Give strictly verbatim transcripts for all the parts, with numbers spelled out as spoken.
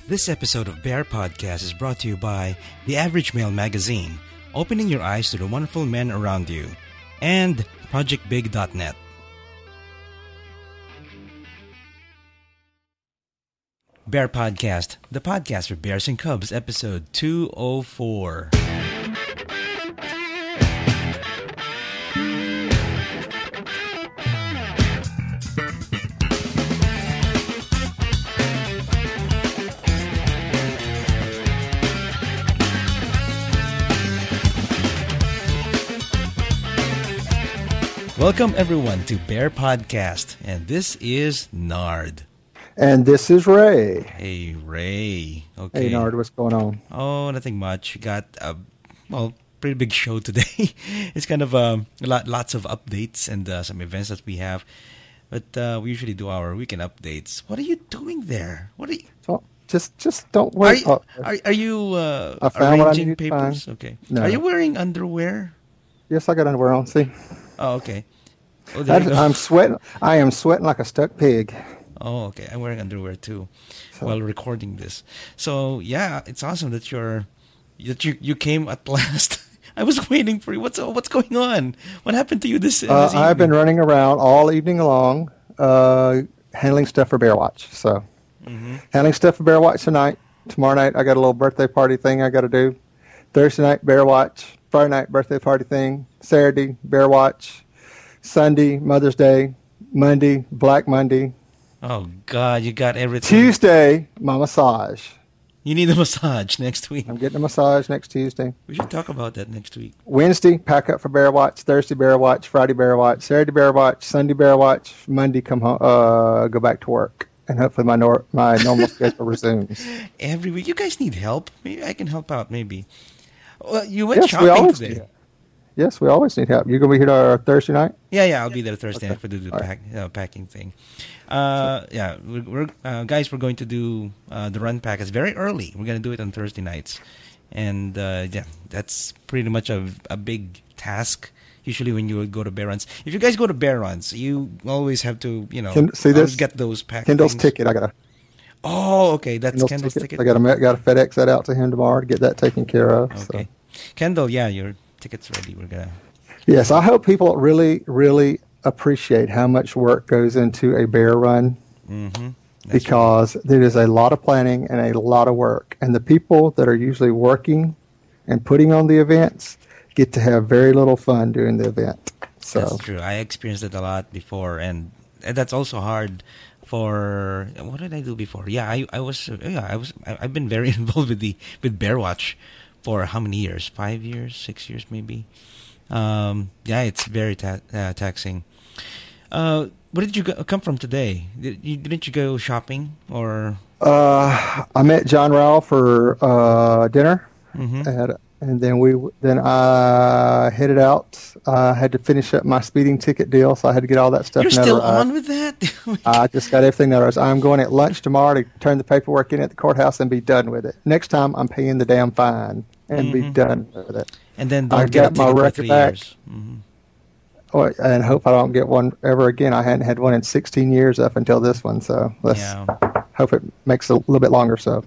This episode of Bear Podcast is brought to you by The Average Male Magazine, opening your eyes to the wonderful men around you, and project big dot net. Bear Podcast, the podcast for Bears and Cubs, episode two oh four. Welcome everyone to Bear Podcast, and this is Nard. And this is Ray. Hey, Ray. Okay. Hey, Nard, what's going on? Oh, nothing much. Got a, well, pretty big show today. It's kind of um, a lot, lots of updates and uh, some events that we have. But uh, we usually do our weekend updates. What are you doing there? What are you? So, just, just don't worry. Are you, are, are you uh, I found arranging what I papers? find. Okay. No. Are you wearing underwear? Yes, I got underwear on. See? Oh, okay. Oh, I, I'm sweating. I am sweating like a stuck pig. Oh, okay. I'm wearing underwear too So. while recording this. So yeah, it's awesome that you're that you, you came at last. I was waiting for you. What's what's going on? What happened to you this? Uh, Uh, this I've been evening? running around all evening long, uh, handling stuff for Bear Watch. So, Mm-hmm. handling stuff for Bear Watch tonight. Tomorrow night, I got a little birthday party thing I got to do. Thursday night, Bear Watch. Friday night, birthday party thing. Saturday, Bear Watch. Sunday, Mother's Day. Monday, Black Monday. Oh God, you got everything. Tuesday, my massage. You need a massage next week. I'm getting a massage next Tuesday. We should talk about that next week. Wednesday, pack up for Bear Watch. Thursday, Bear Watch. Friday, Bear Watch. Saturday, Bear Watch. Sunday, Bear Watch. Monday, come home. Uh, go back to work, and hopefully my nor- my normal schedule resumes. Every week. You guys need help. Maybe I can help out. Maybe. Well, you went Yes, we shopping always today. need- Yes, we always need help. You gonna be here uh, Thursday night? Yeah, yeah, I'll be there Thursday Okay. night for the, the All pack, uh, packing thing. Uh, yeah, we're, we're uh, guys. We're going to do uh, the run pack. It's very early. We're going to do it on Thursday nights, and uh, yeah, that's pretty much a, a big task. Usually, when you would go to bear runs, if you guys go to bear runs, you always have to, you know, Ken- see always this? get those pack. Kendall's things. ticket. I got a Oh, okay, that's Kendall's, Kendall's ticket. ticket. I got to got to FedEx that out to him tomorrow to get that taken care of. Okay, So. Kendall, yeah, your ticket's ready. We're gonna. Yes, I hope people really, really appreciate how much work goes into a bear run. Mm-hmm. Because there is a lot of planning and a lot of work. And the people that are usually working and putting on the events get to have very little fun during the event. So That's true. I experienced it a lot before, and, and that's also hard for. What did I do before? Yeah, I I was uh, yeah I was I, I've been very involved with the with Bear Watch for how many years? Five years, six years, maybe. Um, yeah, it's very ta- uh, taxing. Uh, where did you go, come from today? Did you, didn't you go shopping or? uh, I met John Rowell for uh, dinner, Mm-hmm. at, and then we then I headed out. I had to finish up my speeding ticket deal, so I had to get all that stuff. You're still notarized. on with that? I just got everything notarized. I'm going at lunch tomorrow to turn the paperwork in at the courthouse and be done with it. Next time, I'm paying the damn fine and be Mhm. done with it. And then I don't get a got my ticket for record three back. years. Mm-hmm. Or, and hope I don't get one ever again. I hadn't had one in sixteen years up until this one, so let's Yeah. hope it makes it a little bit longer. So,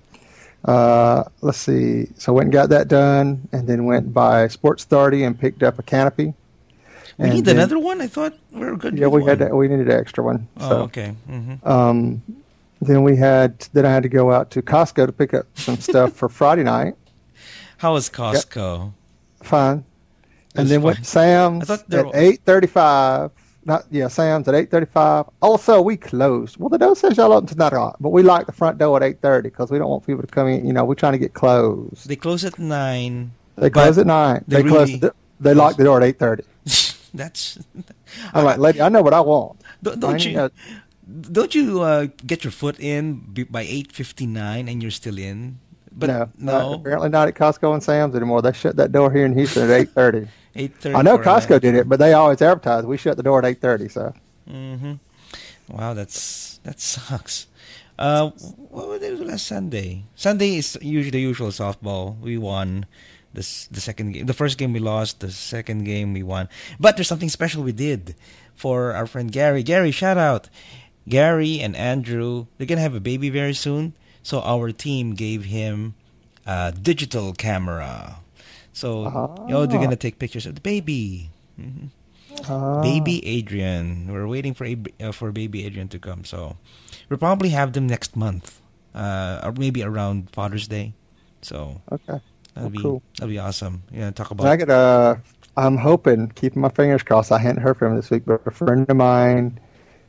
uh, let's see. So went and got that done, and then went by Sports Authority and picked up a canopy. We And need then- another one. I thought we were good. Yeah, with we had one. to, we needed an extra one. Oh, so, okay. Mm-hmm. um, then we had then I had to go out to Costco to pick up some stuff for Friday night. How was Costco? Fine. It And was then went fine. to Sam's I thought there at were- eight thirty-five. Not yeah, Sam's at eight thirty-five. Also, we closed. Well, the door says y'all open tonight, but we lock the front door at eight thirty because we don't want people to come in. You know, we're trying to get closed. They close at nine. They but close at nine. they They, close. really- The, they lock the door at eight thirty. That's. I'm like, lady, I know what I want. Don't, I don't ain't you? got- Don't you uh, get your foot in b- by eight fifty nine and you're still in? But no, no. uh, apparently not at Costco and Sam's anymore. They shut that door here in Houston at eight thirty. Eight thirty. I know Costco did it, but they always advertise we shut the door at eight thirty. So Mm-hmm. Wow, that's that sucks. Uh, what did they do last Sunday? Sunday is usually the usual softball. We won. This the second game. The first game we lost. The second game we won. But there's something special we did for our friend Gary. Gary, shout out. Gary and Andrew, they're gonna have a baby very soon. So our team gave him a digital camera. So Ah. you know, they're gonna take pictures of the baby. Mm-hmm. Ah. Baby Adrian. We're waiting for a, uh, for baby Adrian to come. So we'll probably have them next month, uh, or maybe around Father's Day. So Okay. that'll Well, be cool. that'll be awesome. Yeah, talk And about. I could, uh, I'm hoping, keeping my fingers crossed. I hadn't heard from him this week, but a friend of mine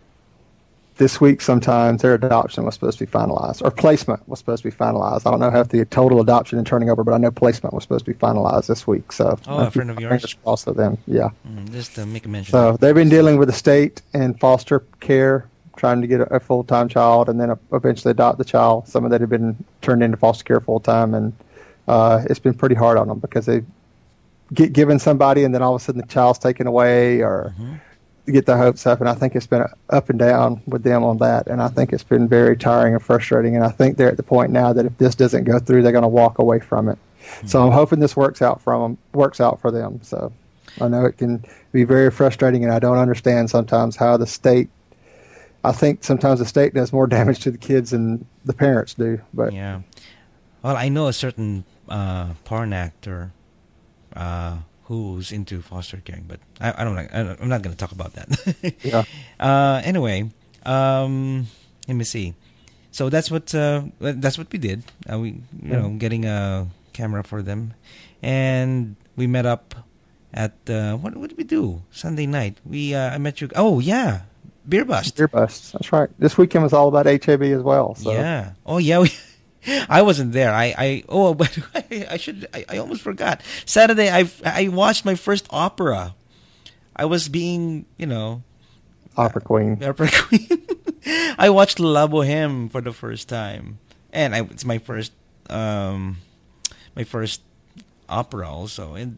this week sometimes their adoption was supposed to be finalized, or placement was supposed to be finalized. I don't know if the total adoption and turning over, but I know placement was supposed to be finalized this week. So Oh, a friend of yours? fingers crossed for them. Yeah. Mm, just to make a mention. So they've been dealing with the state and foster care, trying to get a, a full-time child, and then eventually adopt the child. Some of that had been turned into foster care full-time, and uh, it's been pretty hard on them because they get given somebody, and then all of a sudden the child's taken away, or Mm-hmm. get their hopes up. And I think it's been up and down with them on that, and I think it's been very tiring and frustrating. And I think they're at the point now that if this doesn't go through, they're going to walk away from it. Mm-hmm. So I'm hoping this works out from them, works out for them. So I know it can be very frustrating, and I don't understand sometimes how the state. I think sometimes the state does more damage to the kids than the parents do. But Yeah. Well, I know a certain uh, porn actor uh, who's into foster caring, but I, I don't like. I don't, I'm not going to talk about that. yeah, Uh, anyway, um, let me see. So that's what uh, that's what we did. Uh, we, you Yeah. know, getting a camera for them, and we met up at uh, what what did we do Sunday night? We uh, I met you. Oh yeah, Beer Bust. beer busts. That's right. This weekend was all about H A B as well. So. Yeah. Oh yeah. We, I wasn't there. I, I oh, but I, I should. I, I almost forgot. Saturday, I I watched my first opera. I was being, you know, Opera Queen. opera queen. I watched La Boheme for the first time, and I, it's my first, um, my first opera also, and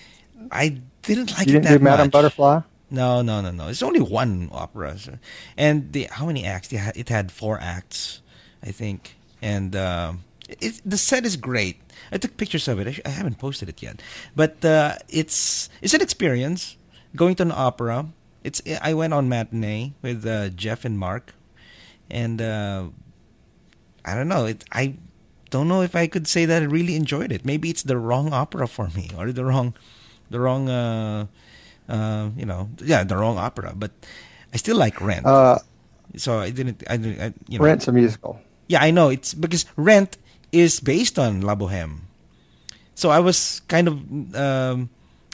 I didn't like You it didn't that do Madame much. Butterfly? No, no, no, no. It's only one opera, so. And the how many acts? It had, it had four acts, I think. And um, it, the set is great. I took pictures of it. I, sh- I haven't posted it yet, but uh, it's it's an experience going to an opera. It's I went on matinee with uh, Jeff and Mark, and uh, I don't know. It I don't know if I could say that I really enjoyed it. Maybe it's the wrong opera for me, or the wrong, the wrong. Uh, Uh, you know, yeah, the wrong opera, but I still like Rent. Uh, so I didn't, I, didn't, I you know. Rent's a musical. Yeah, I know. It's because Rent is based on La Boheme. So I was kind of, um,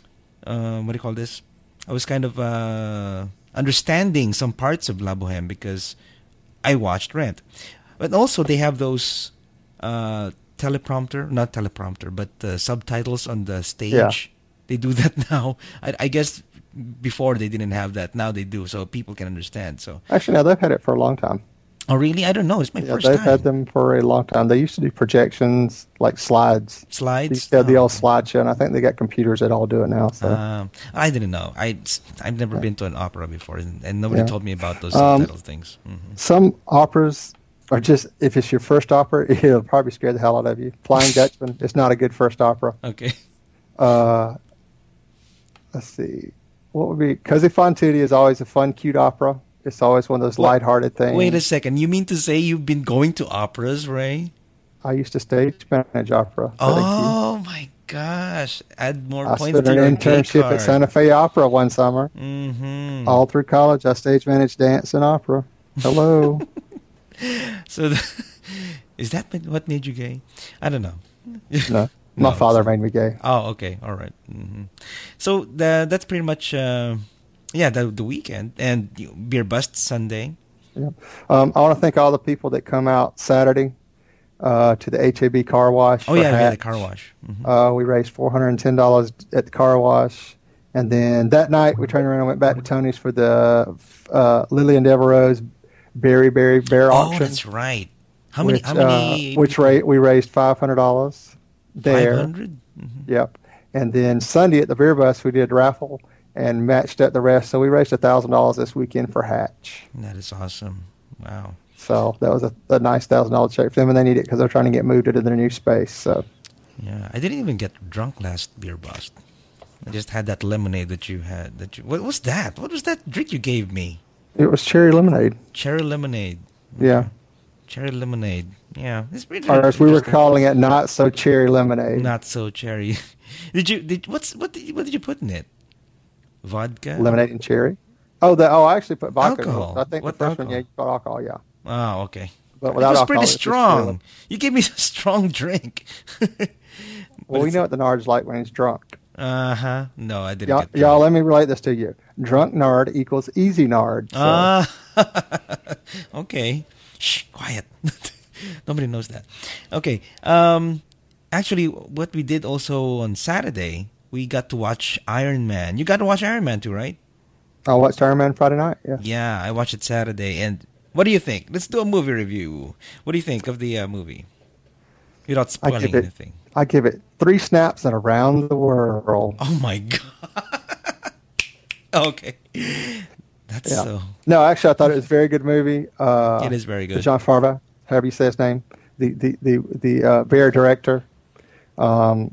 uh, what do you call this? I was kind of uh, understanding some parts of La Boheme because I watched Rent. But also they have those uh, teleprompter, not teleprompter, but uh, subtitles on the stage. Yeah. They do that now. I, I guess before they didn't have that. Now they do, so people can understand. So, Actually, no, they've had it for a long time. oh really? I don't know. It's my Yeah, first they've time. had them for a long time. They used to do projections, like slides. They Slides. used to have the Oh, old slideshow, and I think they got computers that all do it now. So Um, I didn't know. I I've never been to an opera before, and, and nobody Yeah. told me about those Um, subtitles things. hmm some operas are just, if it's your first opera, it'll probably scare the hell out of you. Flying Dutchman, it's not a good first opera. Okay. Uh, let's see. What would be, Così fan tutte is always a fun, cute opera. It's always one of those What? lighthearted things. Wait a second. You mean to say you've been going to operas, Ray? I used to stage manage opera. Oh my gosh! Add more I points spent to an your internship at Santa Fe Opera one summer. Mm-hmm. All through college, I stage managed dance and opera. Hello. So, the, is that what made you gay? I don't know. No, my No, father so- made me gay. Oh, okay, all right. Mm-hmm. So the, that's pretty much, uh, yeah, the the weekend and you- Beer Bust Sunday. Yeah. Um, I want to thank all the people that come out Saturday uh, to the H A B car wash. Oh for yeah, yeah, the hats. car wash. Mhm. Uh, we raised four hundred and ten dollars at the car wash, and then that night we turned around and went back to Tony's for the uh, Lily and Devereaux's Berry Berry Bear Oh, auction. that's right. How many? which, How many? Uh, which ra- we raised five hundred dollars there. Five hundred. Mm-hmm. Yep. And then Sunday at the Beer Bus we did a raffle and matched up the rest, so we raised a thousand dollars this weekend for Hatch. That is awesome. Wow. So that was a, a nice thousand dollar check for them, and they need it because they're trying to get moved into their new space. So Yeah, I didn't even get drunk last Beer Bust. I just had that lemonade that you had. That you. What was that? What was that drink you gave me? it was cherry lemonade. Cherry lemonade. Yeah. Cherry lemonade. Yeah, it's pretty. Or as we were interesting. calling it, not so cherry lemonade. Not so cherry. Did you? Did what's what? Did you, what did you put in it? Vodka. Lemonade and cherry. Oh, the oh, I actually put vodka. in it. Alcohol. I think What the first alcohol? one, yeah, you put alcohol, yeah. Oh, okay. But It without was alcohol, pretty it's just strong. really- You gave me a strong drink. Well, we know what the nerd's like when he's drunk. Uh huh. No, I didn't. Y'all, get y'all, drunk. let me relate this to you. Drunk nerd equals easy nerd. So. Ah, okay. Shh, quiet. Nobody knows that. Okay. Um, actually, what we did also on Saturday, we got to watch Iron Man. You got to watch Iron Man too, right? I watched Iron Man Friday night. Yeah. Yeah, I watched it Saturday. And what do you think? Let's do a movie review. What do you think of the uh, movie? Without I spoiling give it. anything. I give it three snaps and around the world. Oh my god. Okay. That's Yeah. so. No, actually, I thought it was a very good movie. Uh, It is very good. John Favreau, however you say his name, the the the the uh, Bear director, um,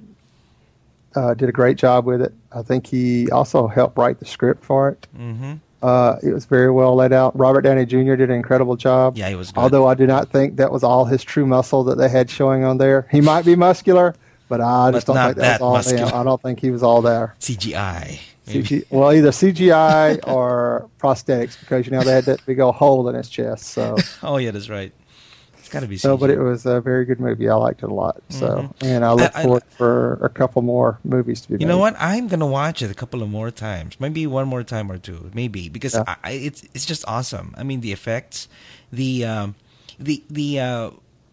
uh, did a great job with it. I think he also helped write the script for it. Mm-hmm. Uh, it was very well laid out. Robert Downey Junior did an incredible job. Yeah, he was good. Although I do not think that was all his true muscle that they had showing on there. He might be muscular, but I just But don't not think that, that was all muscular. there. I don't think he was all there. C G I. maybe. C G, well, either C G I or prosthetics, because you know they had that big old hole in his chest. So, Oh yeah, that's right. It's got to be. so, C G I. but it was a very good movie. I liked it a lot. So, Mhm. and I look I- I- forward for a couple more movies to be You made. know what? I'm gonna watch it a couple of more times, maybe one more time or two, maybe because Yeah. I, I, it's it's just awesome. I mean, the effects, the um, the the uh,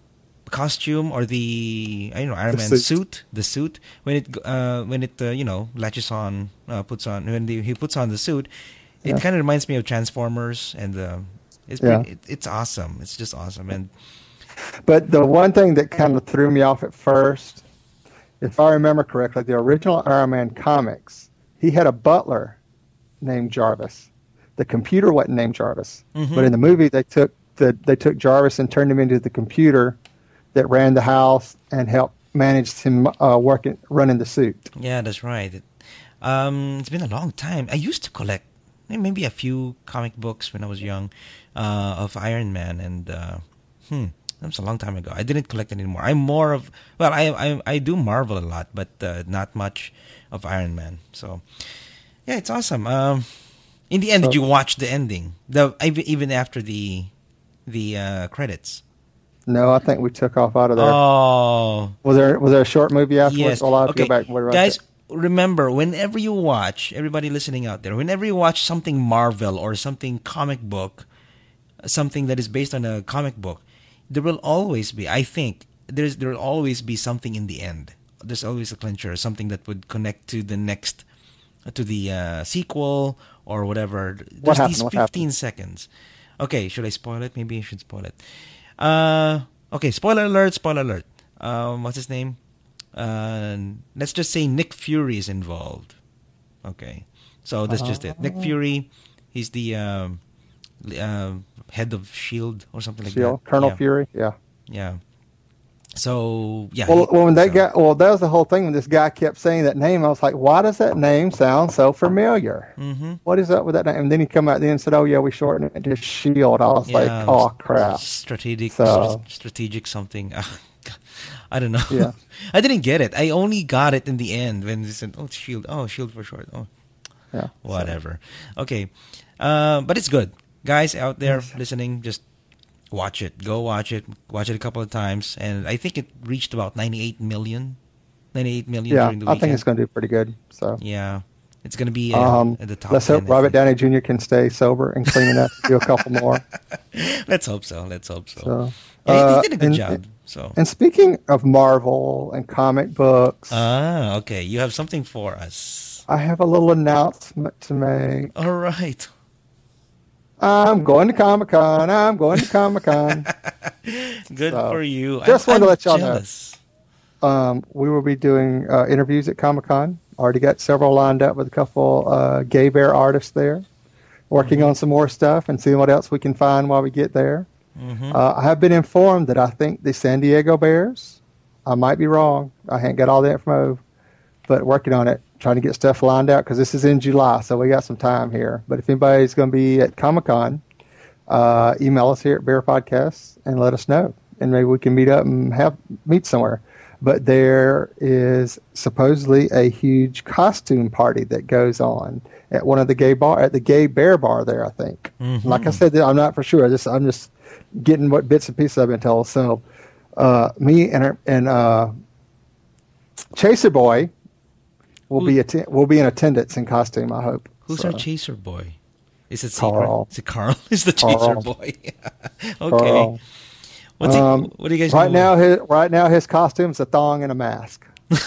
costume or the I don't know Iron The Man suit. suit. the suit when it uh, when it uh, you know latches on, uh, puts on when the, he puts on the suit, it Yeah. kind of reminds me of Transformers, and uh, it's Yeah. pretty, it, it's awesome. It's just awesome, and But the one thing that kind of threw me off at first, if I remember correctly, the original Iron Man comics, he had a butler named Jarvis. The computer wasn't named Jarvis, Mhm. but in the movie they took the they took Jarvis and turned him into the computer that ran the house and helped manage him uh, working running the suit. yeah, that's right. It, um, it's been a long time. I used to collect eh, maybe a few comic books when I was young uh, of Iron Man, and uh, hmm, that was a long time ago. I didn't collect it anymore. I'm more of well, I I, I do Marvel a lot, but uh, not much of Iron Man. So yeah, it's awesome. Um, in the end, did So- you watch the ending? The even even after the the uh, credits. No, I think we took off out of there. Oh. was there was there a short movie afterwards? Yes. Well, I'll have to Okay. go back and wait Guys, remember, whenever you watch, everybody listening out there, whenever you watch something Marvel or something comic book, something that is based on a comic book, there will always be, I think, there's there will always be something in the end. There's always a clincher, something that would connect to the next, to the uh, sequel or whatever. There's happened? these What fifteen happened? seconds. Okay, should I spoil it? Maybe I should spoil it. Uh, okay, spoiler alert, spoiler alert. Um, what's his name? Uh, let's just say Nick Fury is involved. Okay, so that's just it. Nick Fury, he's the um, uh, head of Shield or something like Shield, that. Colonel yeah. Fury, yeah. Yeah. So yeah. Well, he- well, when they so- got well, that was the whole thing. When this guy kept saying that name, I was like, "Why does that name sound so familiar? Mhm. What is up with that name?" And then he come out then and said, "Oh yeah, we shortened it to Shield." I was like, Yeah, "Oh crap!" Strategic, So- stra- strategic something. I don't know. Yeah. I didn't get it. I only got it in the end when they said, "Oh, it's Shield. Oh, Shield for short." Oh, Yeah, whatever. Okay, uh, but it's good, guys out there listening. Just watch it. Go watch it. Watch it a couple of times, and I think it reached about ninety-eight million. ninety-eight million yeah. during the I weekend. think it's going to do pretty good. So, Yeah, it's gonna be uh, um, at the top. let's ten, hope I Robert think. Downey Junior can stay sober and clean enough to do a couple more. Let's hope so. Let's hope so. So, Yeah, he- uh, he did a good and- job. So. And speaking of Marvel and comic books, Ah, okay. You have something for us. I have a little announcement to make. All right. I'm going to Comic Con. I'm going to Comic Con. Good So, for you. just I'm, wanted to I'm let y'all know. jealous. Um, we will be doing uh, interviews at Comic Con. Already got several lined up with a couple uh, gay bear artists there, working Mm-hmm. on some more stuff and seeing what else we can find while we get there. Mhm. Uh, I have been informed that I think the San Diego Bears, I might be wrong, I ain't got all the info, but working on it, trying to get stuff lined out because this is in July, so we got some time here. But if anybody's going to be at Comic Con, uh, email us here at Bear Podcasts and let us know, and maybe we can meet up and have meet somewhere. But there is supposedly a huge costume party that goes on at one of the gay bar at the Gay Bear Bar there, I think. Mm-hmm. Like I said, I'm not for sure. I just I'm just getting what bits and pieces I've been told. So uh, me and and uh, Chaser Boy will Who, be atten- will be in attendance in costume, I hope. Who's so. our Chaser Boy? Is it Carl? Secret? Is it Carl? Is the Carl. Chaser Boy? Okay. Carl. What's he, um, what do you guys right know? now? His, right now, his costume's a thong and a mask.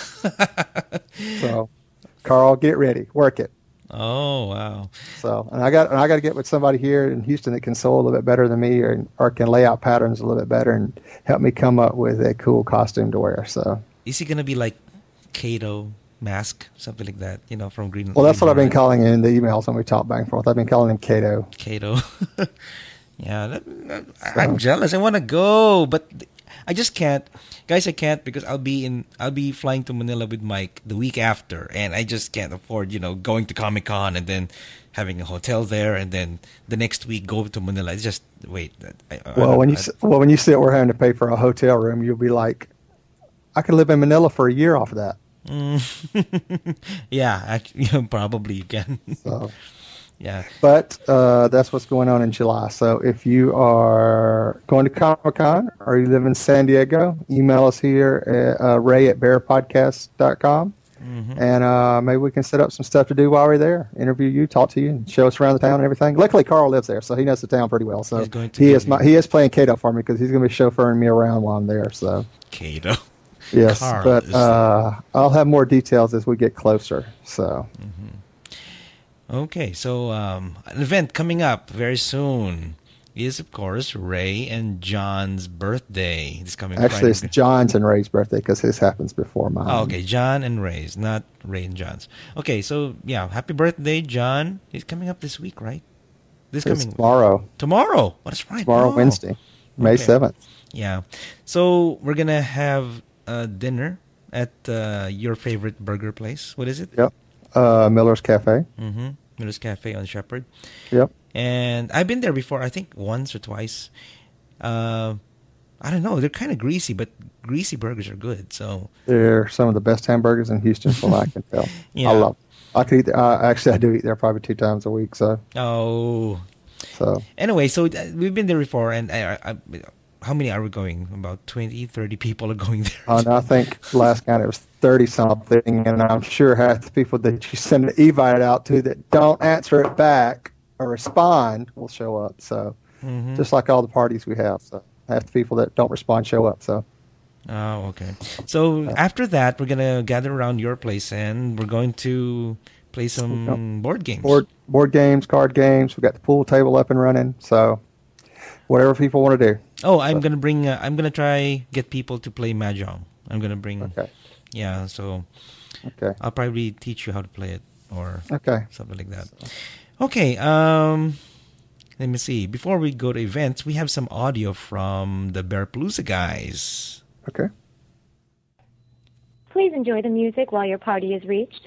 So, Carl, get ready, work it. Oh wow! So, and I got and I got to get with somebody here in Houston that can sew a little bit better than me, or or can lay out patterns a little bit better and help me come up with a cool costume to wear. So, is he gonna be like Kato Mask, something like that? You know, from Green. Well, that's Green what I've been Hornet. calling him in the emails when we talk back and forth. I've been calling him Kato. Kato. Yeah, that, that, I'm jealous. I want to go, but I just can't, guys. I can't because I'll be in. I'll be flying to Manila with Mike the week after, and I just can't afford, you know, going to Comic Con and then having a hotel there, and then the next week go to Manila. It's just wait. I, I, Well, I, when you I, s well when you see that we're having to pay for a hotel room, you'll be like, I could live in Manila for a year off of that. Mm, yeah, actually, probably you can. So. Yeah. But uh, that's what's going on in July. So if you are going to Comic-Con or you live in San Diego, email us here at uh, ray at bear podcast dot com. Mm-hmm. And uh, maybe we can set up some stuff to do while we're there. Interview you, talk to you, and show us around the town and everything. Luckily, Carl lives there, so he knows the town pretty well. So he is my, he is playing Kato for me because he's going to be chauffeuring me around while I'm there. So Kato. Yes, Carl but uh, I'll have more details as we get closer. So. Mm-hmm. Okay, so um, an event coming up very soon is, of course, Ray and John's birthday. This coming Actually, Friday. it's John's and Ray's birthday because his happens before mine. Oh, okay, John and Ray's, not Ray and John's. Okay, so yeah, happy birthday, John. He's coming up this week, right? This it's coming tomorrow. Tomorrow. What is right? Tomorrow, oh. Wednesday, May seventh. Yeah. So we're gonna have a dinner at uh, your favorite burger place. What is it? Yep. Uh, Miller's Cafe. Mm-hmm. Miller's Cafe on Shepherd. Yep. And I've been there before, I think once or twice. Uh, I don't know. They're kind of greasy, but greasy burgers are good. So They're some of the best hamburgers in Houston, from what I can tell. Yeah. I love them. I could eat there. Uh, actually, I do eat there probably two times a week. So. Oh. So. Anyway, so uh, we've been there before, and I, I, I, how many are we going? About twenty, thirty people are going there. Uh, and I think last count it was thirty something, and I'm sure half the people that you send an invite out to that don't answer it back or respond will show up. So mm-hmm. just like all the parties we have, so half the people that don't respond show up. So. Oh, okay. So uh, after that, we're gonna gather around your place, and we're going to play some you know, board games. Board board games, card games. We got the pool table up and running. So whatever people want to do. Oh, I'm so. gonna bring. Uh, I'm gonna try get people to play mahjong. I'm gonna bring. Okay. Yeah. So. Okay. I'll probably teach you how to play it, or okay. something like that. So. Okay. Um. Let me see. Before we go to events, we have some audio from the Bearpalooza guys. Okay. Please enjoy the music while your party is reached.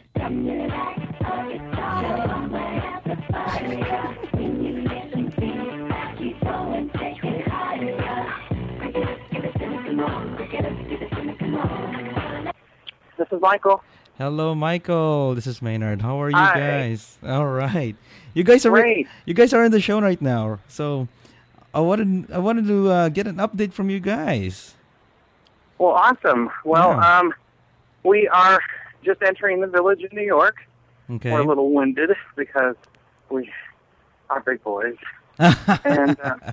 This is Michael. Hello, Michael. This is Maynard. How are you Hi. guys? All right. You guys are Great. you guys are in the show right now. So I wanted I wanted to uh, get an update from you guys. Well, awesome. Well, Yeah. um, we are just entering the village in New York. Okay. We're a little winded because we are big boys, and uh,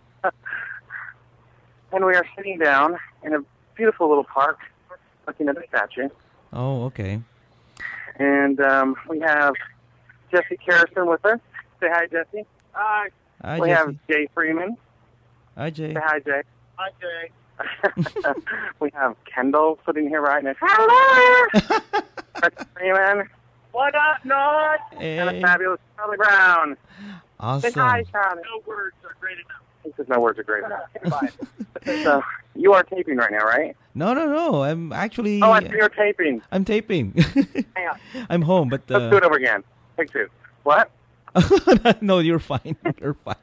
and we are sitting down in a beautiful little park, looking at a statue. Oh, okay. And um, we have Jesse Carrison with us. Say hi, Jesse. Hi. Hi, we Jesse. have Jay Freeman. Hi, Jay. Say hi, Jay. Hi, Jay. We have Kendall sitting here right next. Hello, Jesse Freeman. What up, Nod? Hey. And a fabulous Charlie Brown. Awesome. Say hi, Charlie. No words are great enough. He says no words are great enough. So you are taping right now, right? No, no, no. I'm actually. Oh, I see you're taping. I'm taping. Hang on. I'm home, but. Uh... Let's do it over again. Take two. What? No, you're fine. You're fine.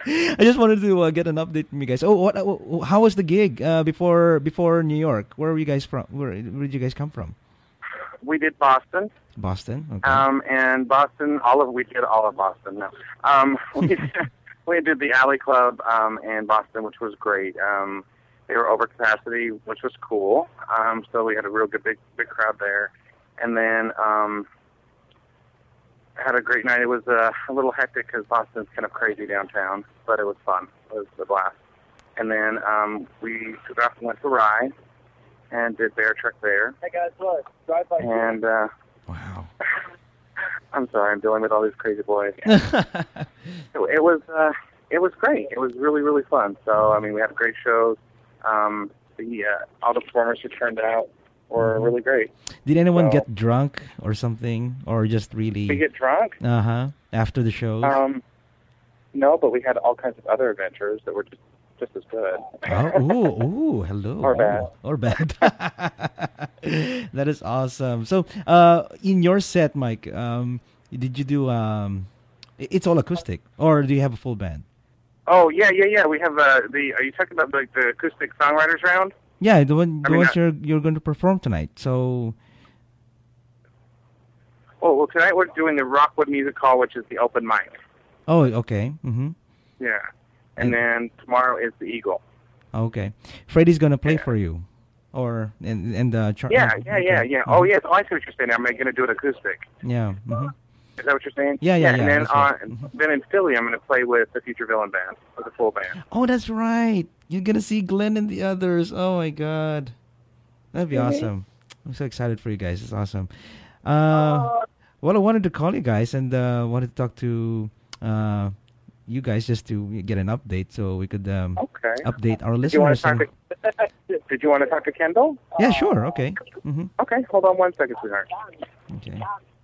I just wanted to uh, get an update from you guys. Oh, what? Uh, how was the gig uh, before before New York? Where were you guys from? Where, where did you guys come from? We did Boston. Boston. Okay. Um, and Boston, all of we did all of Boston. No, um, we did, we did the Alley Club um, in Boston, which was great. Um, they were over capacity, which was cool. Um, so we had a real good big big crowd there, and then um, had a great night. It was uh, a little hectic because Boston's kind of crazy downtown, but it was fun. It was a blast. And then um, we took off and went to Rye and did Bear Trek there. Hey guys, look, drive by. And uh, wow. I'm sorry, I'm dealing with all these crazy boys. it, it was uh, it was great. It was really really fun. So I mean, we had great shows. Um, the uh, all the performers who turned out were really great. Did anyone So- get drunk or something, or just really? We get drunk? Uh huh. After the shows. Um, no, but we had all kinds of other adventures that were just just as good. Oh, ooh, ooh, hello. Or bad. Oh, or bad. That is awesome. So, uh, in your set, Mike, um, did you do? Um, i- it's all acoustic, or do you have a full band? Oh yeah, yeah, yeah. We have uh, the. Are you talking about like the acoustic songwriters round? Yeah, the one, the I mean, ones uh, you're you're going to perform tonight. So, Oh well, tonight we're doing the Rockwood Music Hall, which is the open mic. oh, okay. Mm-hmm. Yeah, and then tomorrow is the Eagle. Okay. Freddie's gonna play Yeah. for you, or and and uh, Char- Yeah, oh, yeah, yeah, okay. yeah. Mhm. Oh yes, oh, I see what you're saying. I'm going to do it acoustic. Yeah. Mm-hmm. Is that what you're saying? Yeah, yeah, yeah, And then that's uh, right. Mhm. then in Philly, I'm going to play with the Future Villain Band, with a full band. Oh, that's right. You're gonna see Glenn and the others. Oh my God, that'd be awesome. I'm so excited for you guys. It's awesome. Uh, well, I wanted to call you guys and uh, wanted to talk to uh, you guys just to get an update so we could um, Okay. update our Did you want listeners. to talk and- to? Did you want to talk to Kendall? yeah, sure. Okay. Mm-hmm. Okay, hold on one second, sweetheart. Okay.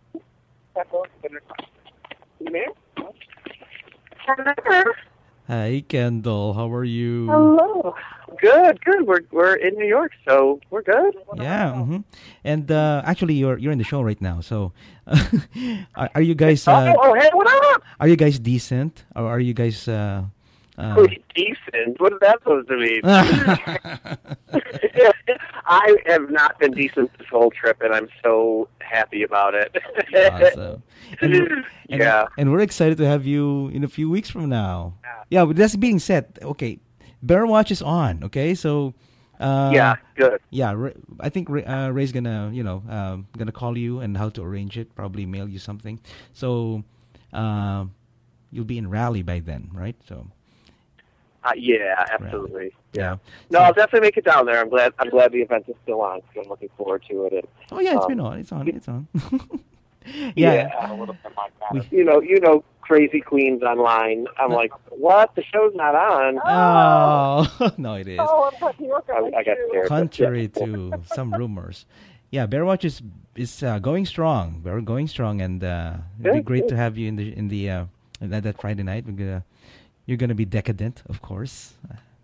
Hi, Kendall. How are you? Hello. Good, good. We're we're in New York, so we're good. Yeah. Mm-hmm. And uh, actually, you're you're in the show right now. So, are, are you guys uh, oh, oh, hey, what up? are you guys decent, or are you guys? Uh, uh, Decent. What is that supposed to mean? I have not been decent this whole trip, and I'm so happy about it. awesome. And, we're- and, Yeah. and we're excited to have you in a few weeks from now. Yeah, but that's being said, okay, Bear Watch is on, okay? So, uh, Yeah, good. yeah, Ray- I think Ray, uh, Ray's gonna, you know, um, gonna call you and how to arrange it, probably mail you something. So, uh, you'll be in Raleigh by then, right? So, Uh, yeah, absolutely. yeah. No, So- I'll definitely make it down there. I'm glad. I'm glad the event is still on. So I'm looking forward to it. And, oh yeah, it's um, been on. It's on. It's on. yeah. We- you know, you know, crazy queens online. I'm like, what? The show's not on. Oh no, it is. Oh, I'm from New York. I, I got scared. Contrary to some rumors. Yeah, Bearwatch is is uh, going strong. We're going strong, and uh, it'd be Good, great good. to have you in the in the uh, that, that Friday night. We're gonna, you're gonna be decadent, of course.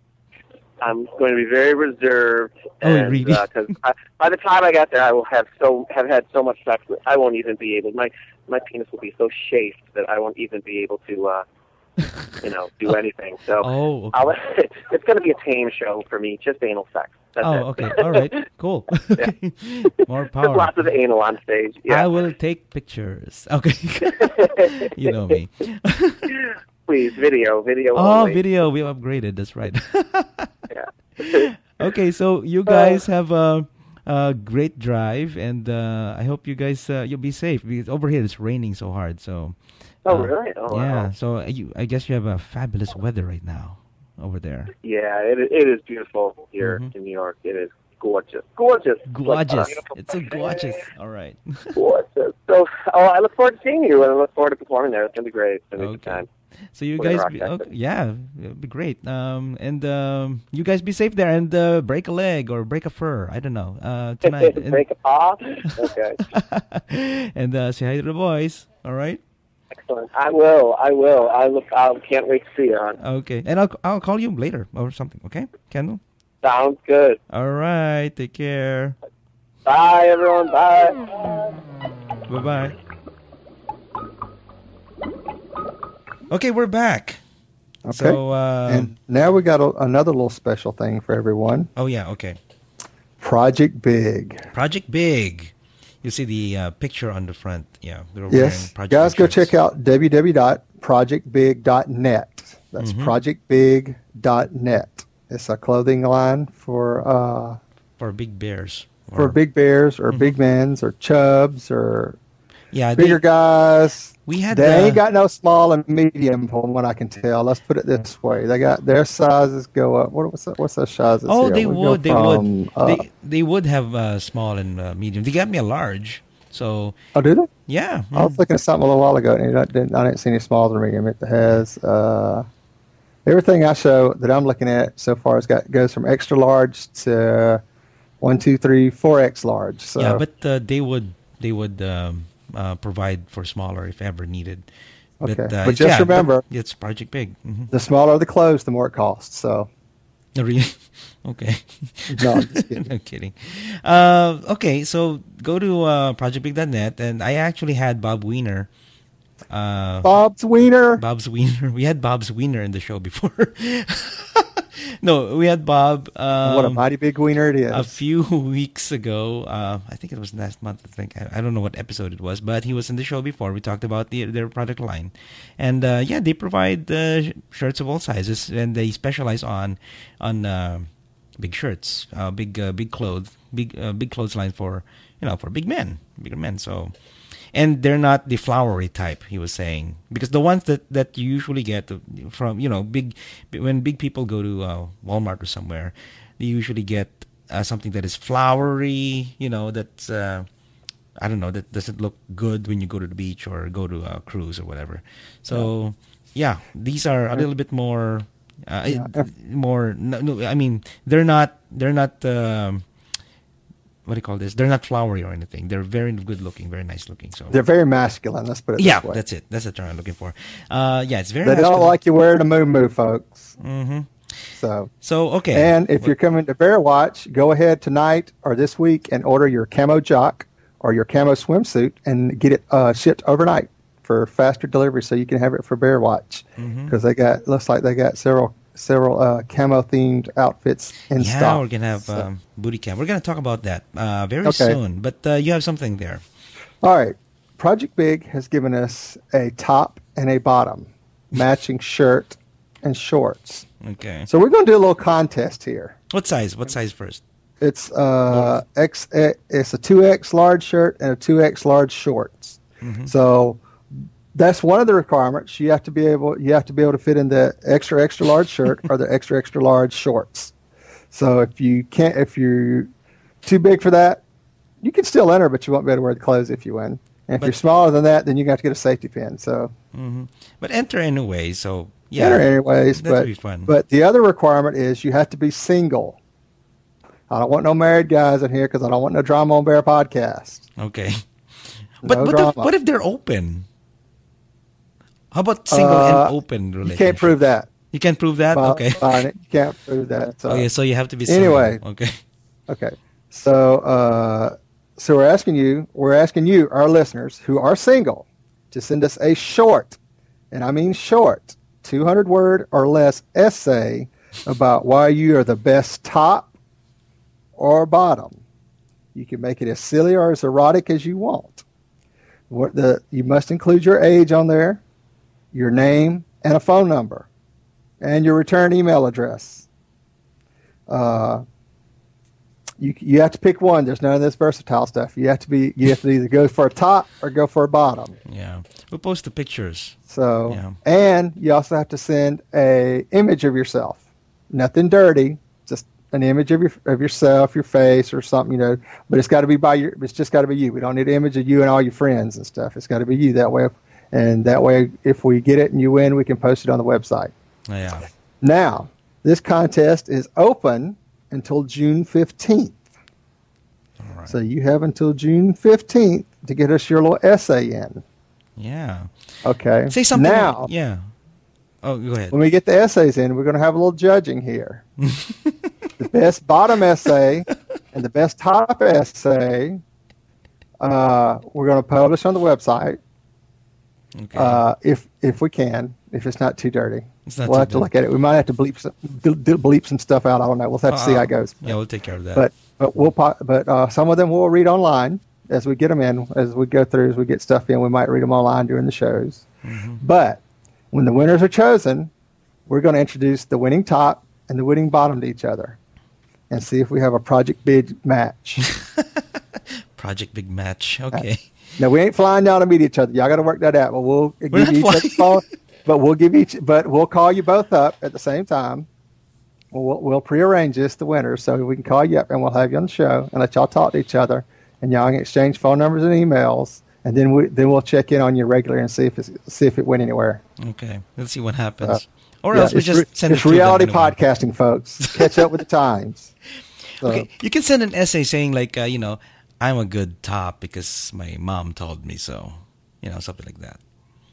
I'm going to be very reserved. Oh, and, really? Because by the time I get there, I will have so have had so much sex that I won't even be able. My my penis will be so chafed that I won't even be able to, uh, you know, do anything. So Oh, okay. I'll, it's going to be a tame show for me, just anal sex. That's Oh, it. okay. All right. Cool. Okay. More Just power. lots of anal on stage. Yeah. I will take pictures. Okay. You know me. Please, video, video Oh, only. video. We upgraded. That's right. Yeah. Okay, so you guys have a, a great drive, and uh, I hope you guys uh, you'll be safe because over here it's raining so hard. So. Oh, uh, really? Oh, yeah. wow. So you, I guess you have a fabulous weather right now over there. Yeah, it, it is beautiful here Mhm. in New York. It is gorgeous. Gorgeous. Gorgeous. It's so gorgeous. All right. Gorgeous. So, oh, I look forward to seeing you, and I look forward to performing there. It's going to be great. It's going to be a good Okay. time. So you We're guys, gonna be, rock okay, that. yeah, it'd be great. Um, and um, you guys be safe there and uh, break a leg or break a fur. I don't know. Uh, tonight. And- Break a paw? Okay. and uh, say hi to the boys. All right. Excellent. I will. I will. I look. I can't wait to see you on. Okay. And I'll I'll call you later or something. Okay, Kendall. Sounds good. All right. Take care. Bye, everyone. Bye. Bye bye. Okay, we're back. Okay. So, uh, and now we got a, another little special thing for everyone. oh yeah, okay. Project Big. Project Big. You see the uh, picture on the front. Yeah, they're wearing Yes. Project Guys, Big go shirts. check out w w w dot project big dot net. That's Mhm. project big dot net. It's a clothing line for uh, for big bears. for Or- big bears or Mhm. big men's or chubs or yeah, bigger they, guys. we had They uh, ain't got no small and medium from what I can tell. Let's put it this way. They got their sizes go up. What, what's, that, what's those sizes Oh, here? they We go would. They from, would. uh, they they would have uh, small and uh, medium. They got me a large. So oh, do they? yeah. I was looking at something a little while ago, and I didn't, I didn't see any smalls or medium. It has uh, everything I show that I'm looking at so far has got goes from extra large to one, two, three, four X large. So Yeah, but uh, they would they would um, uh, provide for smaller if ever needed. Okay. But, uh, But just yeah, remember- but it's Project Big. Mm-hmm. the smaller the clothes, the more it costs. So Really? Okay. no, I'm just kidding. I'm kidding. Uh, okay, so go to uh, project big dot net, and I actually had Bob Wiener. Uh, Bob's Wiener. Bob's Wiener. We had Bob's Wiener in the show before. No, we had Bob. Um, what a mighty big wiener it is. a few weeks ago. Uh, I think it was last month. I think I, I don't know what episode it was, but he was in the show before. We talked about the, their product line, and uh, yeah, they provide uh, sh- shirts of all sizes, and they specialize on on uh, big shirts, uh, big uh, big clothes, big uh, big clothes line for you know for big men, bigger men. So. And they're not the flowery type, he was saying, because the ones that, that you usually get from, you know, big when big people go to uh, Walmart or somewhere, they usually get uh, something that is flowery, you know, that's, uh, I don't know, that doesn't look good when you go to the beach or go to a cruise or whatever. So, yeah, these are a little bit more, uh, Yeah. more, no, no, I mean, they're not, they're not, um, what do you call this? They're not flowery or anything. They're very good looking, very nice looking. So They're very masculine. Let's put it yeah, this way. that's it. That's the term I'm looking for. Uh, yeah, it's very. They don't like you wearing a moo folks. Mm-hmm. So, So okay. and if you're coming to Bear Watch, go ahead tonight or this week and order your camo jock or your camo swimsuit and get it uh, shipped overnight for faster delivery, so you can have it for Bear Watch because Mhm. they got looks like they got several several uh, camo themed outfits in yeah, stock. we're gonna have So- um, booty camp. We're gonna talk about that uh, very Okay. soon. But uh, you have something there. All right. Project Big has given us a top and a bottom matching shirt and shorts. Okay. So we're going to do a little contest here. What size? What size first? It's uh X. It's a two X large shirt and a two X large shorts. Mhm. So that's one of the requirements. You have to be able. You have to be able to fit in the extra extra large shirt or the extra extra large shorts. So if you can't, if you're too big for that, you can still enter, but you won't be able to wear the clothes if you win. And if But- you're smaller than that, then you have to get a safety pin. So hmm But enter anyway. So yeah, enter anyways. that'd But be fun. but the other requirement is you have to be single. I don't want no married guys in here because I don't want no drama on Bear Podcast. Okay. But No what drama. if, what if they're open? How about single Uh, and open You relationship? can't prove that. You can't prove that. Fine- Okay. fine, you can't prove that. So. Okay, so you have to be single. Anyway. Okay. Okay. So, uh, so we're asking you, we're asking you, our listeners who are single, to send us a short, and I mean short, two hundred word or less essay about why you are the best top or bottom. You can make it as silly or as erotic as you want. What the you must include your age on there, your name and a phone number, and your return email address. Uh, You you have to pick one. There's none of this versatile stuff. You have to be you have to either go for a top or go for a bottom. Yeah. We'll post the pictures. So Yeah. and you also have to send a image of yourself. Nothing dirty, just an image of your of yourself, your face or something, you know. But it's got to be by your. It's just got to be you. We don't need an image of you and all your friends and stuff. It's got to be you. That way, and that way, if we get it and you win, we can post it on the website. Yeah. Now, this contest is open until June fifteenth. All right. So you have until June fifteenth to get us your little essay in. Yeah. Okay. Say something. Now, Yeah. Oh, go ahead. when we get the essays in, we're going to have a little judging here. The best bottom essay and the best top essay, uh, we're going to publish on the website Okay. uh, if if we can, if it's not too dirty. It's not we'll too have to bad. look at it. We might have to bleep some d- d- bleep some stuff out. I don't know. We'll have to see how it goes. Yeah, we'll take care of that. But but we'll po- but uh, some of them we'll read online as we get them in, as we go through, as we get stuff in. We might read them online during the shows. Mm-hmm. But when the winners are chosen, we're going to introduce the winning top and the winning bottom to each other, and see if we have a Project Big match. Project Big Match. Okay. Now we ain't flying down to meet each other. Y'all got to work that out. But we'll give We're not you each other's flying. phone. But we'll give each. But we'll call you both up at the same time. We'll we'll prearrange this, the winners, so we can call you up and we'll have you on the show and let y'all talk to each other, and y'all can exchange phone numbers and emails, and then we then we'll check in on you regularly and see if it's, see if it went anywhere. Okay. Let's see what happens. Uh, or Yeah, else we it's just re- send it's it to them reality anyway. podcasting, folks. Catch up with the times. So, Okay, you can send an essay saying like, uh, you know, I'm a good top because my mom told me so. You know, something like that.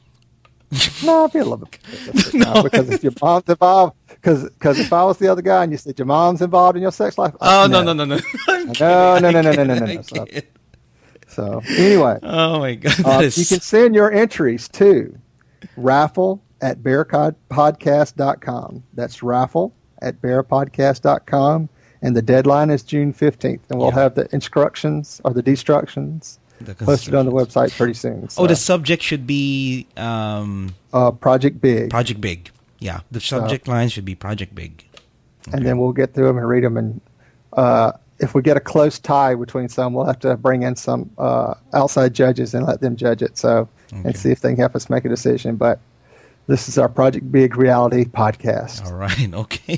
No, I'll be a little bit no. because if your mom's involved, because if I was the other guy and you said your mom's involved in your sex life, Oh, uh, no, no, no, no. I'm no, kidding. no, no, no, no, I no, no, no, kid. no. I So, kid. so anyway, Oh, my God. uh, That is... you can send your entries to raffle at bear podcast dot com. That's raffle at bear podcast dot com, and the deadline is June fifteenth, and we'll Yeah. have the instructions or the destructions The posted on the constructions. website pretty soon. So, Oh, the subject should be um, uh, Project Big. Project Big. Yeah, the subject line should be Project Big. And then we'll get through them and read them. And uh, if we get a close tie between some, we'll have to bring in some uh, outside judges and let them judge it. So Okay. and see if they can help us make a decision. But this is our Project Big reality podcast. All right. Okay.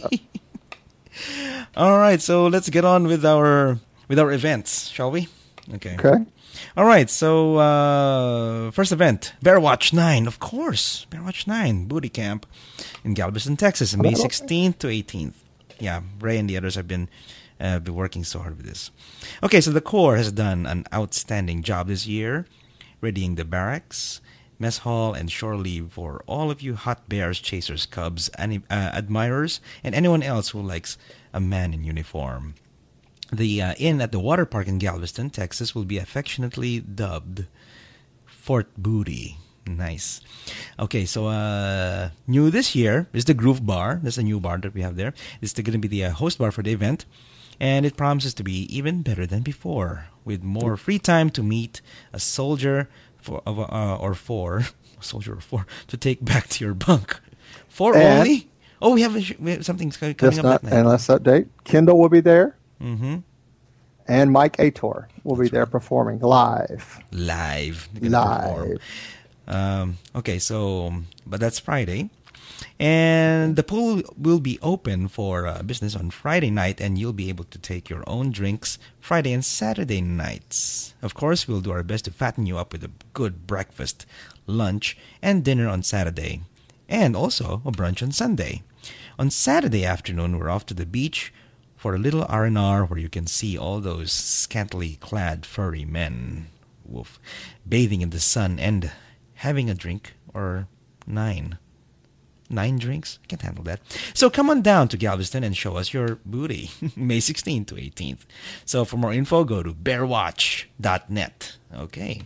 All right. So let's get on with our with our events, shall we? Okay. Okay. All right. So uh, first event, Bear Watch nine, of course. Bear Watch nine Booty Camp in Galveston, Texas, May sixteenth to eighteenth. Yeah, Ray and the others have been uh, been working so hard with this. Okay, so the Corps has done an outstanding job this year, readying the barracks, mess hall, and shore leave for all of you hot bears, chasers, cubs, ani- uh, admirers, and anyone else who likes a man in uniform. The uh, inn at the water park in Galveston, Texas, will be affectionately dubbed Fort Booty. Nice. Okay, so uh, new this year is the Groove Bar. That's a new bar that we have there. It's going to be the uh, host bar for the event, and it promises to be even better than before, with more free time to meet a soldier for uh, or four, a soldier or four, to take back to your bunk. Four And- only? Oh, we have, a, we have something coming Just up not, that night. and let's update. Kendall will be there, Mm-hmm. and Mike Ator will be there performing live. Live. They're gonna perform. Live. Um, okay, so, but that's Friday. And the pool will be open for uh, business on Friday night, and you'll be able to take your own drinks Friday and Saturday nights. Of course, we'll do our best to fatten you up with a good breakfast, lunch, and dinner on Saturday. And also a brunch on Sunday. On Saturday afternoon, we're off to the beach for a little R and R where you can see all those scantily clad furry men, woof, bathing in the sun and having a drink or nine. Nine drinks? I can't handle that. So come on down to Galveston and show us your booty. May sixteenth to eighteenth. So for more info, go to bear watch dot net. Okay.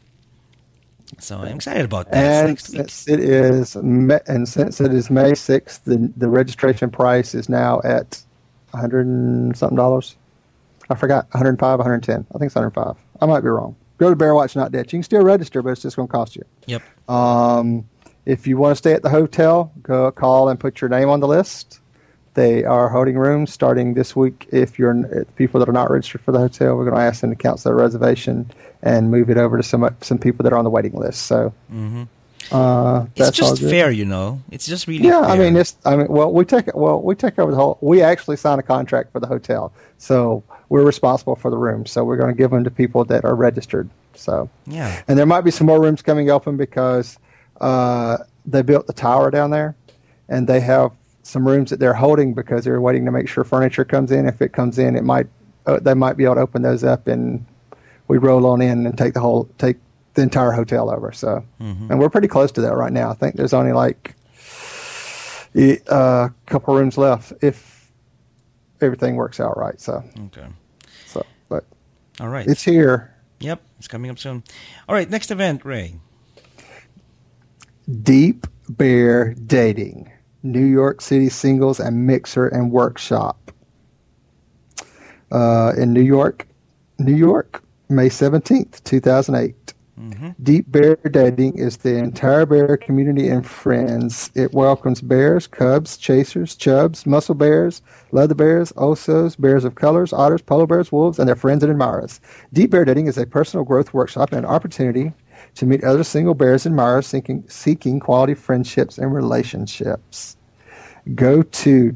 So I'm excited about that. It's And next week. since it is Ma- and since it is May sixth, the the registration price is now at a hundred and something dollars. I forgot, one hundred five, one hundred ten. I think it's one hundred five. I might be wrong. Go to Bear Watch Not Dead. You can still register, but it's just going to cost you. Yep. Um, if you want to stay at the hotel, go call and put your name on the list. They are holding rooms starting this week. If you're if people that are not registered for the hotel, we're going to ask them to cancel their reservation and move it over to some some people that are on the waiting list. So Mm-hmm. uh, It's that's all just good. fair, you know. It's just really Yeah, fair. I mean, it's. I mean, well, we take well, we take over the whole. We actually sign a contract for the hotel, so we're responsible for the rooms. So we're going to give them to people that are registered. So Yeah. and there might be some more rooms coming open because uh, they built the tower down there, and they have some rooms that they're holding because they're waiting to make sure furniture comes in. If it comes in, it might uh, they might be able to open those up, and we roll on in and take the whole take the entire hotel over. So, Mm-hmm. and we're pretty close to that right now. I think there's only like a uh, couple rooms left if everything works out right. So, Okay. so but All right. it's here. Yep. It's coming up soon. All right. Next event, Ray. Deep Bear Dating. New York City Singles and Mixer and Workshop. Uh, in New York, New York, May seventeenth, two thousand eight. Mm-hmm. Deep Bear Dating is the entire bear community and friends. It welcomes bears, cubs, chasers, chubs, muscle bears, leather bears, osos, bears of colors, otters, polar bears, wolves, and their friends and admirers. Deep Bear Dating is a personal growth workshop and an opportunity to meet other single bears and admirers seeking, seeking quality friendships and relationships. Go to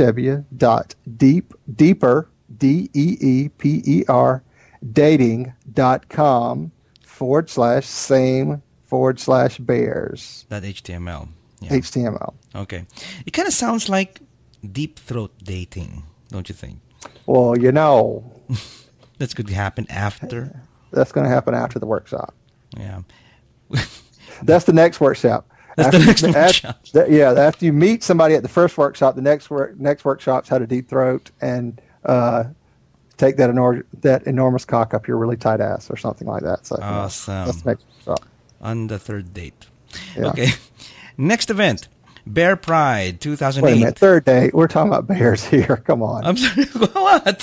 www.deep, D E E P E R, dating.com forward slash same forward slash bears. That H T M L. Yeah. H T M L. Okay. It kind of sounds like deep throat dating, don't you think? Well, you know. That's going to happen after. That's going to happen after the workshop. Yeah. That's the next workshop. That's after, the next after, workshop. That, yeah, after you meet somebody at the first workshop, the next work, next workshop's how to deep throat and uh, take that enor- that enormous cock up your really tight ass or something like that. So, awesome. You know, that's the next workshop. On the third date. Yeah. Okay. Next event, Bear Pride two thousand eight. Wait a minute, third date. We're talking about bears here. Come on. I'm sorry. What?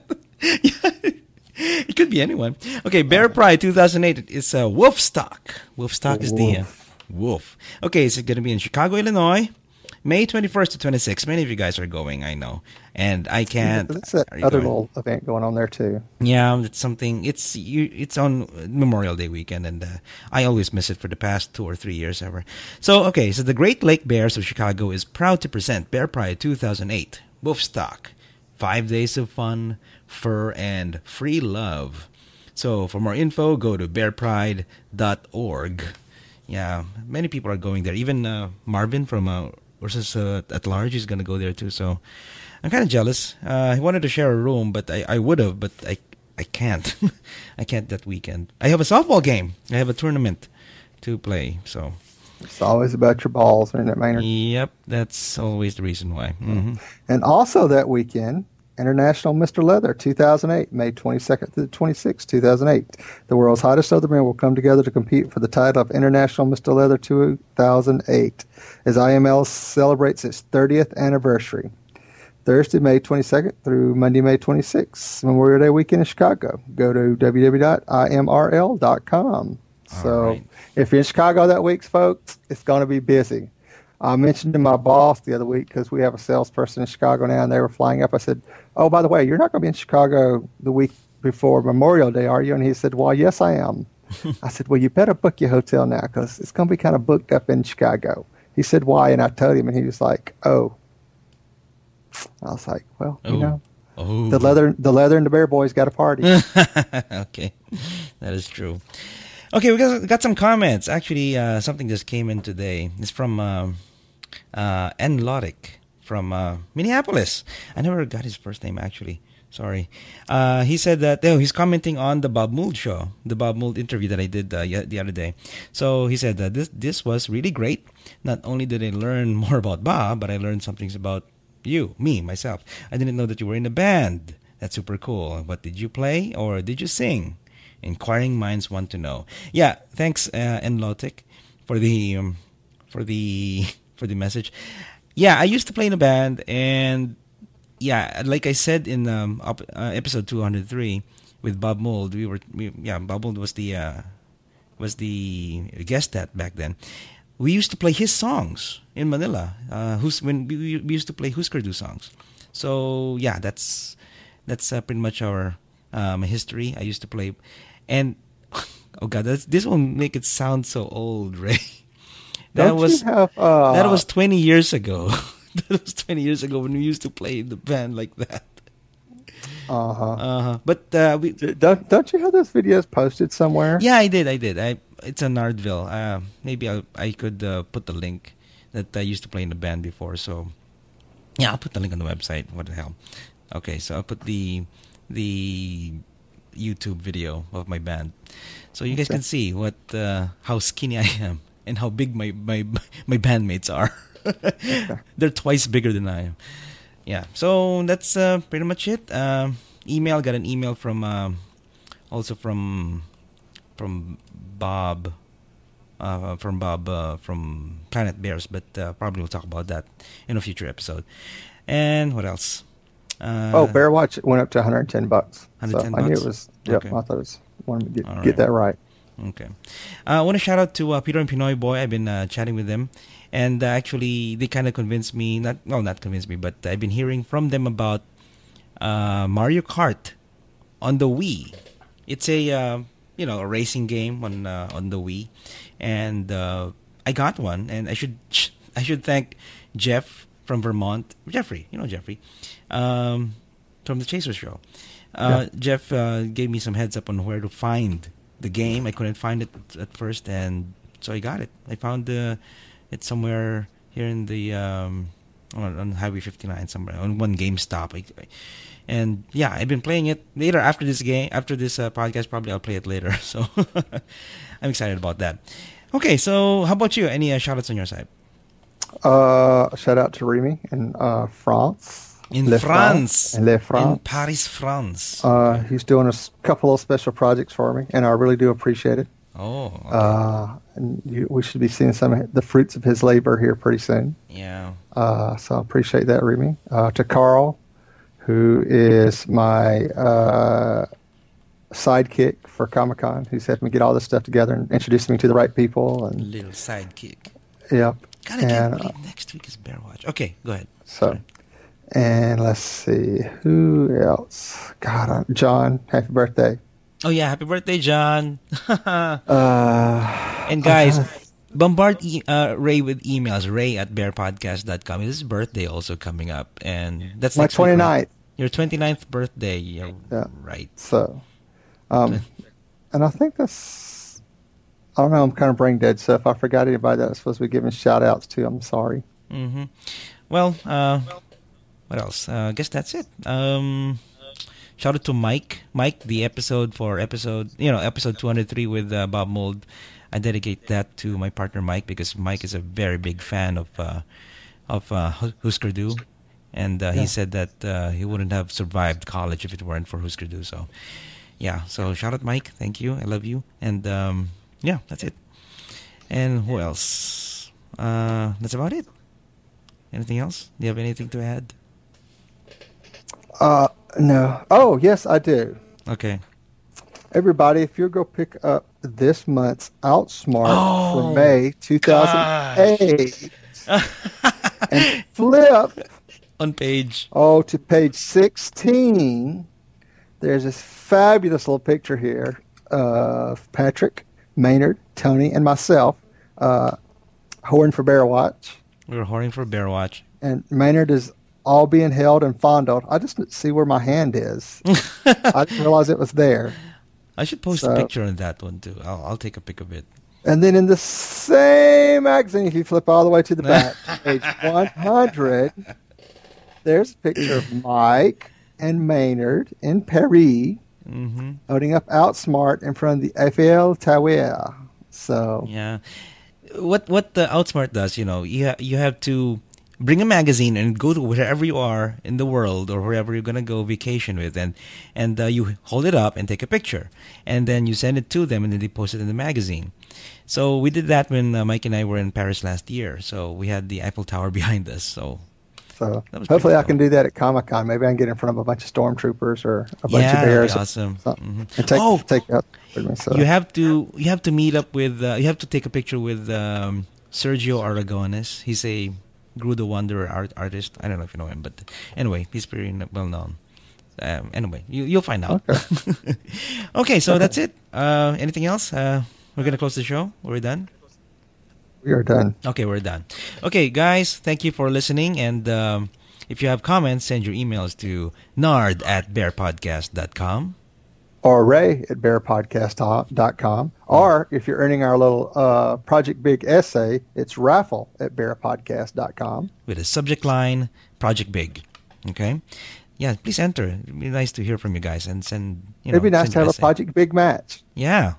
It could be anyone. Okay, Bear Pride two thousand eight is uh, Wolfstock. Wolfstock is the uh, wolf. Okay, it's going to be in Chicago, Illinois, May twenty-first to twenty-sixth. Many of you guys are going, I know. And I can't. There's that other going? little event going on there, too. Yeah, it's something. It's you. It's on Memorial Day weekend, and uh, I always miss it for the past two or three years ever. So, okay, so the Great Lake Bears of Chicago is proud to present Bear Pride two thousand eight, Wolfstock. Five days of fun, fur, and free love. So for more info, go to bear pride dot org. Yeah, many people are going there. Even uh, Marvin from uh, Versus uh, at Large is going to go there too. So I'm kind of jealous. Uh, I wanted to share a room, but I, I would have, but I I can't. I can't that weekend. I have a softball game. I have a tournament to play. So it's always about your balls, isn't it, Maynard? Yep, that's always the reason why. Mm-hmm. And also that weekend, International Mister Leather two thousand eight, May twenty-second to the twenty-sixth, two thousand eight. The world's hottest leather men will come together to compete for the title of International Mister Leather two thousand eight as I M L celebrates its thirtieth anniversary. Thursday, May twenty-second through Monday, May twenty-sixth, Memorial Day weekend in Chicago. Go to w w w dot i m r l dot com. So right. If you're in Chicago that week, folks, it's going to be busy. I mentioned to my boss the other week because we have a salesperson in Chicago now, and they were flying up. I said, oh, by the way, you're not going to be in Chicago the week before Memorial Day, are you? And he said, well, yes, I am. I said, well, you better book your hotel now because it's going to be kind of booked up in Chicago. He said, why? And I told him, and he was like, oh. I was like, well, oh. you know, oh. the leather the leather and the bear boys got a party. Okay, that is true. Okay, we got, got some comments. Actually, uh, something just came in today. It's from um, uh, N. Lotic from uh, Minneapolis. I never got his first name, actually. Sorry. Uh, he said that oh, he's commenting on the Bob Mould show, the Bob Mould interview that I did uh, the other day. So he said that this this was really great. Not only did I learn more about Bob, but I learned some things about you, me, myself. I didn't know that you were in a band. That's super cool. What did you play or did you sing? Inquiring minds want to know. Yeah, thanks, uh, Enlotic, for the um, for the for the message. Yeah, I used to play in a band, and yeah, like I said in um, op- uh, episode two hundred three with Bob Mould, we were we, yeah, Bob Mould was the uh, was the guest at back then. We used to play his songs in Manila. Uh, who's when we, we used to play Husker Du songs. So yeah, that's that's uh, pretty much our um, history. I used to play. And oh god, that's, this will make it sound so old, Ray. That Don't was you have, uh, that was twenty years ago. That was twenty years ago when we used to play in the band like that. Uh huh. Uh huh. But uh, we don't don't you have those videos posted somewhere? Yeah, I did. I did. I it's a Nardville. Uh, maybe I I could uh, put the link that I used to play in the band before. So yeah, I'll put the link on the website. What the hell? Okay, so I'll put the the YouTube video of my band, so you guys okay. can see what uh, how skinny I am and how big my my my bandmates are. Okay. They're twice bigger than I am. Yeah, so that's uh, pretty much it. Uh, email got an email from uh, also from from Bob uh, from Bob uh, from Planet Bears, but uh, probably we'll talk about that in a future episode. And what else? Uh, oh, Bear Watch went up to one hundred ten bucks. one hundred ten so I knew bucks? it was. Yep, Okay. I thought it was. Wanted to get, All get right. that right. Okay. Uh, I want to shout out to uh, Peter and Pinoy Boy. I've been uh, chatting with them. And uh, actually, they kind of convinced me, not well, not convinced me, but I've been hearing from them about uh, Mario Kart on the Wii. It's a, uh, you know, a racing game on uh, on the Wii. And uh, I got one. And I should I should thank Jeff from Vermont. Jeffrey, you know Jeffrey, um, from the Chaser Show. Uh, Yeah. Jeff uh, gave me some heads up on where to find the game. I couldn't find it at first, and so I got it. I found the it somewhere here in the um, on, on Highway fifty-nine somewhere on one GameStop. I, I, and yeah, I've been playing it later after this game. After this uh, podcast, probably I'll play it later. So I'm excited about that. Okay, so how about you? Any uh, shout-outs on your side? Uh, shout out to Remy in uh, France. In Le France. In Le In France. Paris, France. Uh, he's doing a s- couple of special projects for me, and I really do appreciate it. Oh, okay. Uh, and you, we should be seeing some of the fruits of his labor here pretty soon. yeah. Uh, so I appreciate that, Remy. Uh, to Carl, who is my uh, sidekick for Comic Con, who's helped me get all this stuff together and introduced me to the right people. And Little sidekick. yep. God, I can't And, uh, believe next week is Bear Watch. Okay, go ahead. So, Sorry. and let's see who else. God, uh, John, happy birthday. Oh yeah, happy birthday, John. Uh, And guys, bombard e- uh, Ray with emails. Ray at bear podcast dot com. It's his birthday also coming up, and that's my next week, right? twenty-ninth. Your twenty-ninth birthday. You're Yeah. right. So, um, and I think that's, I don't know, I'm kind of brain dead. So if I forgot anybody that I was supposed to be giving shout outs to, I'm sorry. Mm-hmm. Well, uh, what else? Uh, I guess that's it. Um, shout out to Mike. Mike, the episode for episode, you know, episode two hundred three with uh, Bob Mould. I dedicate that to my partner Mike because Mike is a very big fan of uh, of uh, Hus- Husker Du, and uh, he Yeah. said that uh, he wouldn't have survived college if it weren't for Husker Du. So, yeah. So shout out Mike. Thank you. I love you. And um, yeah, that's it. And who else? Uh, that's about it. Anything else? Do you have anything to add? Uh, no. Oh, yes, I do. Okay. Everybody, if you'll go pick up this month's Outsmart Oh, for May two thousand eight and flip On page. oh to page sixteen, there's this fabulous little picture here of Patrick, Maynard, Tony, and myself, uh, hoarding for Bear Watch. We were hoarding for Bear Watch. And Maynard is all being held and fondled. I just didn't see where my hand is. I didn't realize it was there. I should post So- a picture on that one too. I'll, I'll take a pic of it. And then in the same magazine, if you flip all the way to the back, page one hundred, there's a picture of Mike and Maynard in Paris Mm-hmm. holding up Outsmart in front of the Eiffel Tower. So, Yeah. What what the Outsmart does, you know, you ha- you have to bring a magazine and go to wherever you are in the world or wherever you're gonna go vacation with, and and uh, you hold it up and take a picture, and then you send it to them, and then they post it in the magazine. So we did that when uh, Mike and I were in Paris last year. So we had the Eiffel Tower behind us. So so That was hopefully pretty I can do that at Comic Con. Maybe I can get in front of a bunch of stormtroopers or a bunch yeah, of bears. that'd be awesome. or something Mhm. And take, Oh! take that with me. So. You have to you have to meet up with uh, you have to take a picture with um, Sergio Aragones. He's a Grudo Wanderer art, artist. I don't know if you know him, but anyway, he's pretty n- well known. Um, anyway, you, you'll find out. Okay. Okay, so that's it. Uh, anything else? Uh, we're gonna close the show. We're done. We are done. Okay, we're done. Okay, guys, thank you for listening. And um, if you have comments, send your emails to nard at bear podcast dot com. Or Ray at bear podcast dot com. Or if you're earning our little uh, Project Big essay, it's raffle at bear podcast dot com. With a subject line, Project Big. Okay? Yeah, please enter. It'd be nice to hear from you guys and send, you know. It'd be nice send to have your a essay. Project Big match. Yeah.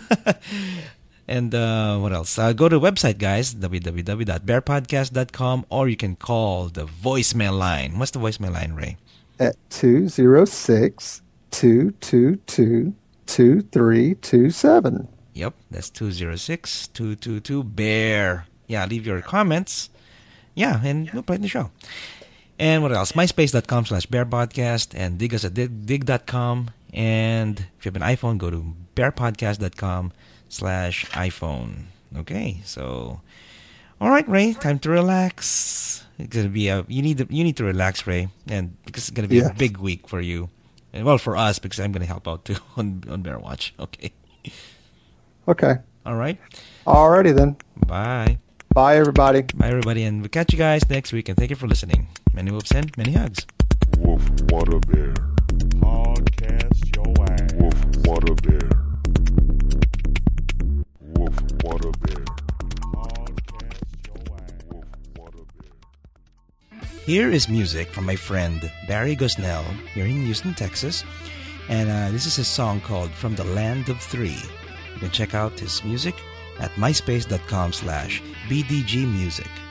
And uh, what else? Uh, go to the website, guys, w w w dot bear podcast dot com, or you can call the voicemail line. What's the voicemail line, Ray? At two oh six, two two two, two three two seven. Yep, that's two zero six, two two two, bear. Yeah, leave your comments. Yeah, and we'll play in the show. And what else? MySpace.com slash Bear Podcast, and dig us at dig, dig dot com. And if you have an iPhone, go to bearpodcast.com slash iPhone. Okay, so all right, Ray, time to relax. It's gonna be a you need to, you need to relax, Ray, and because it's gonna be Yes. a big week for you, and well for us because I'm gonna help out too on on Bear Watch. Okay, Okay. all right, Alrighty then. bye, Bye, everybody. bye everybody, and we'll catch you guys next week. And thank you for listening. Many whoops and many hugs. Woof, what a bear. Podcast your ass. Woof, what a bear. Woof, what a bear. Podcast your ass. Woof, what a bear. Here is music from my friend Barry Gosnell here in Houston, Texas. And uh, this is a song called From the Land of Three. You can check out his music at myspace.com slash BDG Music.